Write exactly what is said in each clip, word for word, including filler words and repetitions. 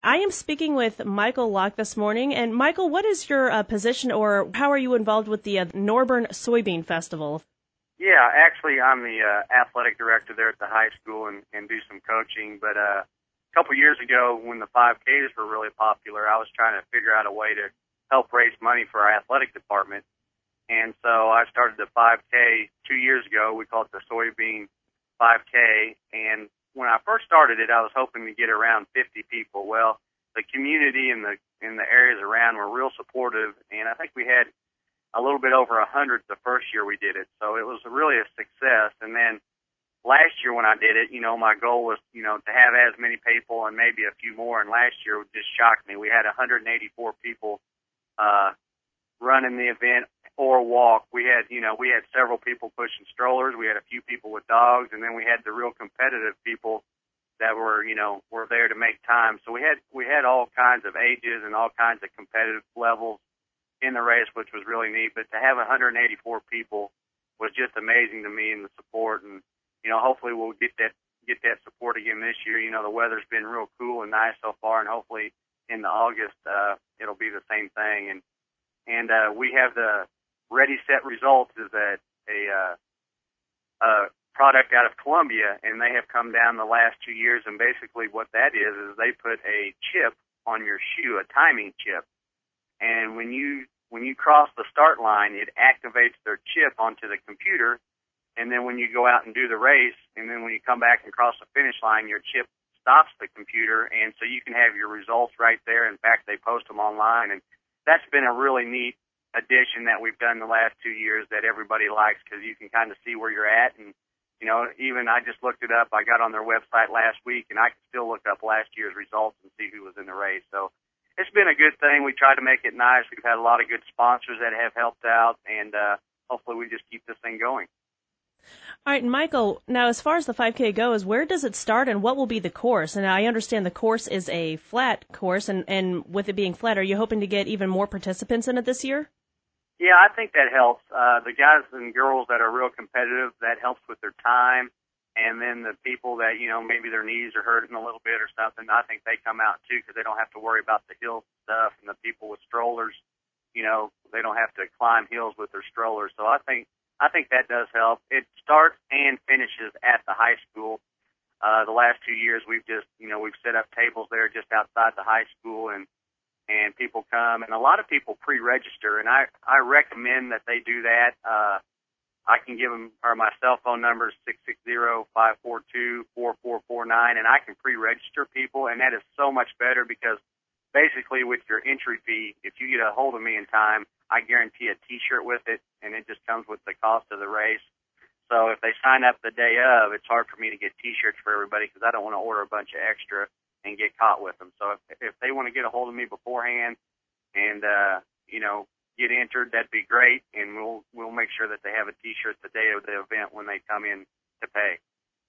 I am speaking with Michael Locke this morning. And Michael, what is your uh, position, or how are you involved with the uh, Norburn Soybean Festival? Yeah, actually, I'm the uh, athletic director there at the high school and, and do some coaching. But uh, a couple years ago, when the five Ks were really popular, I was trying to figure out a way to help raise money for our athletic department. And so I started the five K two years ago. We call it the Soybean five K. And when I first started it, I was hoping to get around fifty people. Well, the community and the in the areas around were real supportive, and I think we had a little bit over a hundred the first year we did it. So it was really a success. And then last year when I did it, you know, my goal was, you know, to have as many people and maybe a few more. And last year it just shocked me. We had one hundred eighty-four people uh, running the event or walk. We had, you know, we had several people pushing strollers. We had a few people with dogs, and then we had the real competitive people that were, you know, were there to make time. So we had we had all kinds of ages and all kinds of competitive levels in the race, which was really neat. But to have one hundred eighty-four people was just amazing to me, and the support. And you know, hopefully we'll get that get that support again this year. You know, the weather's been real cool and nice so far, and hopefully in the August uh, it'll be the same thing. And and uh, we have the Ready Set Results is a a, uh, a product out of Columbia, and they have come down the last two years. And basically, what that is is they put a chip on your shoe, a timing chip. And when you when you cross the start line, it activates their chip onto the computer. And then when you go out and do the race, and then when you come back and cross the finish line, your chip stops the computer, and so you can have your results right there. In fact, they post them online, and that's been a really neat addition that we've done the last two years that everybody likes, because you can kind of see where you're at. And you know, even I just looked it up. I got on their website last week, and I can still look up last year's results and see who was in the race. So it's been a good thing. We try to make it nice. We've had a lot of good sponsors that have helped out, and uh, hopefully we just keep this thing going. All right, Michael, now as far as the five K goes, where does it start and what will be the course? And I understand the course is a flat course, and, and with it being flat, are you hoping to get even more participants in it this year? Yeah, I think that helps. Uh, the guys and girls that are real competitive, that helps with their time. And then the people that, you know, maybe their knees are hurting a little bit or something, I think they come out too, because they don't have to worry about the hill stuff. And the people with strollers, you know, they don't have to climb hills with their strollers. So I think I think that does help. It starts and finishes at the high school. Uh, the last two years, we've just, you know, we've set up tables there just outside the high school, and and people come, and a lot of people pre-register, and I I recommend that they do that. Uh, I can give them, or my cell phone number is six six zero, five four two, four four four nine, and I can pre-register people, and that is so much better, because basically with your entry fee, if you get a hold of me in time, I guarantee a T-shirt with it, and it just comes with the cost of the race. So if they sign up the day of, it's hard for me to get T-shirts for everybody, because I don't want to order a bunch of extra and get caught with them. So if, if they want to get a hold of me beforehand and, uh, you know, get entered, that'd be great, and we'll we'll make sure that they have a T-shirt the day of the event when they come in to pay.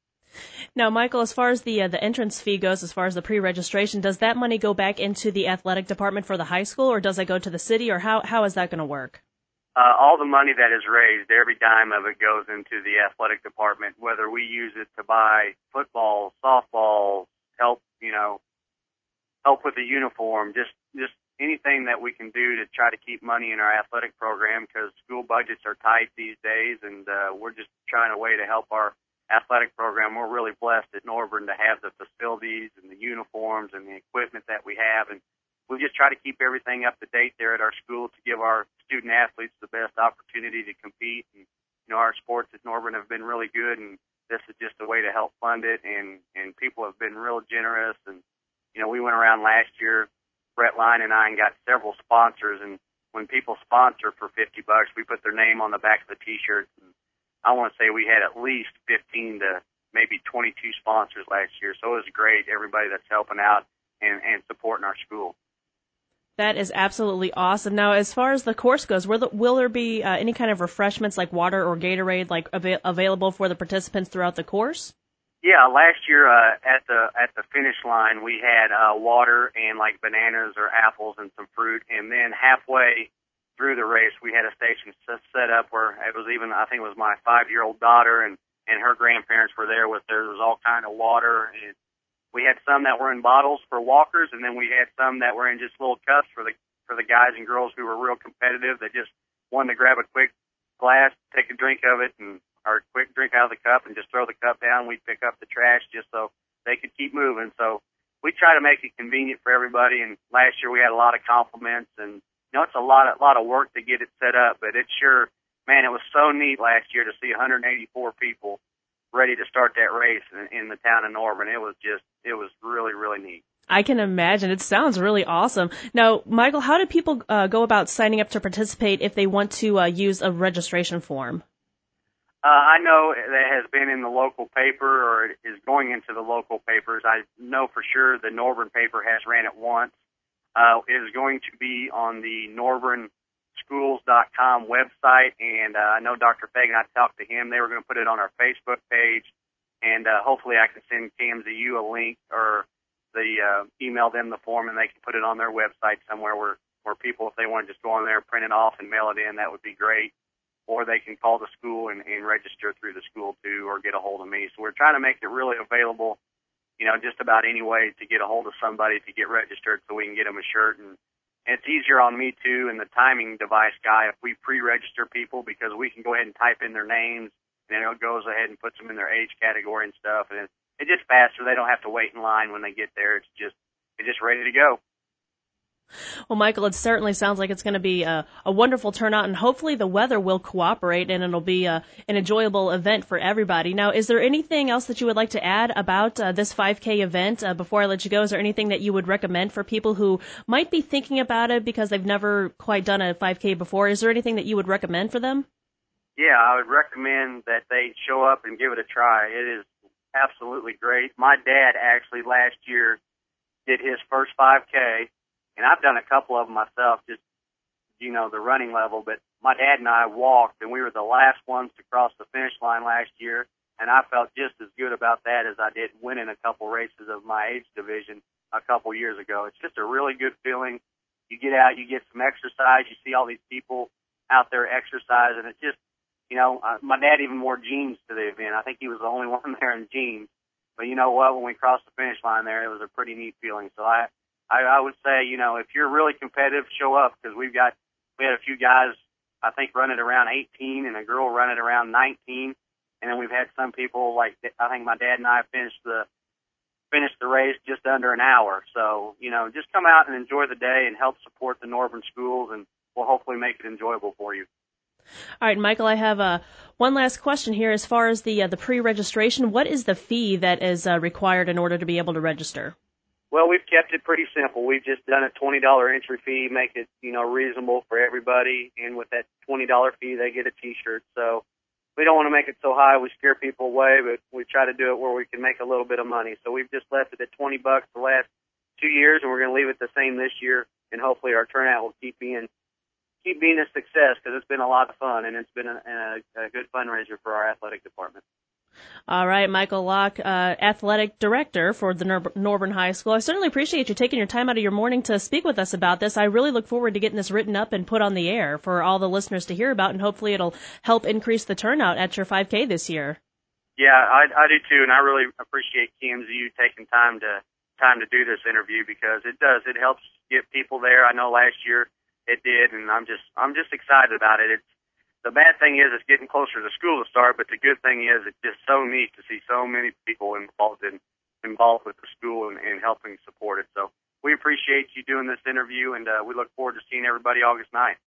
Now, Michael, as far as the uh, the entrance fee goes, as far as the pre-registration, does that money go back into the athletic department for the high school, or does it go to the city, or how how is that going to work? Uh, all the money that is raised, every dime of it goes into the athletic department, whether we use it to buy football, softball, help, you know, help with the uniform, just just anything that we can do to try to keep money in our athletic program, because school budgets are tight these days, and uh, we're just trying a way to help our athletic program. We're really blessed at Norburn to have the facilities and the uniforms and the equipment that we have, and we just try to keep everything up to date there at our school to give our student athletes the best opportunity to compete. And you know, our sports at Norburn have been really good, and this is just a way to help fund it, and and people have been real generous. And you know, we went around last year, Brett Line and I, and got several sponsors, and when people sponsor for fifty bucks, we put their name on the back of the T-shirts. And I want to say we had at least fifteen to maybe twenty-two sponsors last year. So it was great, everybody that's helping out and, and supporting our school. That is absolutely awesome. Now, as far as the course goes, will, the, will there be uh, any kind of refreshments like water or Gatorade like av- available for the participants throughout the course? Yeah, last year uh, at the at the finish line, we had uh, water and like bananas or apples and some fruit, and then halfway through the race, we had a station set up where it was even, I think it was my five-year-old daughter and, and her grandparents were there with, there was all kind of water and we had some that were in bottles for walkers, and then we had some that were in just little cups for the for the guys and girls who were real competitive that just wanted to grab a quick glass, take a drink of it, and or a quick drink out of the cup and just throw the cup down. We'd pick up the trash just so they could keep moving. So we try to make it convenient for everybody. And last year we had a lot of compliments, and you know, it's a lot of, lot of work to get it set up, but it's sure, man, it was so neat last year to see one hundred eighty-four people ready to start that race in, in the town of Norborne. It was just, it was really, really neat. I can imagine. It sounds really awesome. Now, Michael, how do people uh, go about signing up to participate if they want to uh, use a registration form? Uh, I know that has been in the local paper or is going into the local papers. I know for sure the Norborne paper has ran it once. Uh, it is going to be on the norborne schools dot com website, and uh, I know Doctor Fagan, I talked to him. They were going to put it on our Facebook page, and uh, hopefully I can send K M Z U a link or the uh, email them the form, and they can put it on their website somewhere where, where people, if they want to just go on there, print it off and mail it in, that would be great. Or they can call the school and, and register through the school too, or get a hold of me. So we're trying to make it really available, you know, just about any way to get a hold of somebody to get registered so we can get them a shirt. And, and it's easier on me too and the timing device guy if we pre-register people, because we can go ahead and type in their names, and then it goes ahead and puts them in their age category and stuff. And it, it's just faster. They don't have to wait in line when they get there. It's just, it's just ready to go. Well, Michael, it certainly sounds like it's going to be a, a wonderful turnout, and hopefully the weather will cooperate and it'll be a, an enjoyable event for everybody. Now, is there anything else that you would like to add about uh, this five K event uh, before I let you go? Is there anything that you would recommend for people who might be thinking about it because they've never quite done a five K before? Is there anything that you would recommend for them? Yeah, I would recommend that they show up and give it a try. It is absolutely great. My dad actually last year did his first five K. And I've done a couple of them myself, just, you know, the running level. But my dad and I walked, and we were the last ones to cross the finish line last year. And I felt just as good about that as I did winning a couple races of my age division a couple years ago. It's just a really good feeling. You get out, you get some exercise, you see all these people out there exercising. It's just, you know, uh, my dad even wore jeans to the event. I think he was the only one there in jeans. But you know what? When we crossed the finish line there, it was a pretty neat feeling. So I, I, I would say, you know, if you're really competitive, show up, because we've got, we had a few guys, I think, running around eighteen and a girl running around nineteen. And then we've had some people, like, I think my dad and I finished the, finished the race just under an hour. So, you know, just come out and enjoy the day and help support the Norborne schools, and we'll hopefully make it enjoyable for you. All right, Michael, I have uh, one last question here. As far as the, uh, the pre-registration, what is the fee that is uh, required in order to be able to register? Well, we've kept it pretty simple. We've just done a twenty dollars entry fee, make it, you know, reasonable for everybody. And with that twenty dollars fee, they get a T-shirt. So we don't want to make it so high we scare people away, but we try to do it where we can make a little bit of money. So we've just left it at twenty bucks the last two years, and we're going to leave it the same this year. And hopefully our turnout will keep being keep being a success, because it's been a lot of fun, and it's been a, a, a good fundraiser for our athletic department. All right, Michael Locke, uh, Athletic Director for the Nor- Norborne High School. I certainly appreciate you taking your time out of your morning to speak with us about this. I really look forward to getting this written up and put on the air for all the listeners to hear about, and hopefully it'll help increase the turnout at your five K this year. Yeah, I, I do too, and I really appreciate K M Z U taking time to time to do this interview, because it does. It helps get people there. I know last year it did, and I'm just I'm just excited about it. It's The bad thing is it's getting closer to school to start, but the good thing is it's just so neat to see so many people involved in involved with the school and, and helping support it. So we appreciate you doing this interview, and uh, we look forward to seeing everybody August ninth.